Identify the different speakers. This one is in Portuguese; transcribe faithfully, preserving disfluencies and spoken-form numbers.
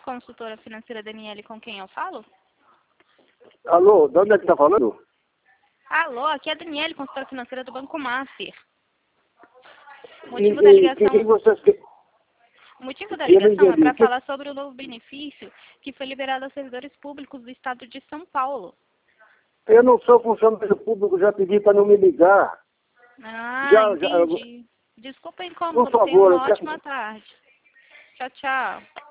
Speaker 1: consultora financeira Daniele, com quem eu falo?
Speaker 2: Alô, de onde é que tá falando?
Speaker 1: Alô, aqui é a Daniele, consultora financeira do Banco Master. O
Speaker 2: E,
Speaker 1: motivo da
Speaker 2: e
Speaker 1: ligação,
Speaker 2: quem vocês... que-
Speaker 1: o motivo da
Speaker 2: Eu não
Speaker 1: ligação é
Speaker 2: entendi.
Speaker 1: para
Speaker 2: Que-
Speaker 1: falar sobre o novo benefício que foi liberado aos servidores públicos do estado de São Paulo.
Speaker 2: Eu não sou funcionário público, já pedi para não me ligar.
Speaker 1: Ah,
Speaker 2: Já, já,
Speaker 1: entendi. Desculpa a
Speaker 2: por
Speaker 1: incômodo. Tenha
Speaker 2: favor, eu
Speaker 1: uma
Speaker 2: quero...
Speaker 1: ótima tarde. Tchau, tchau.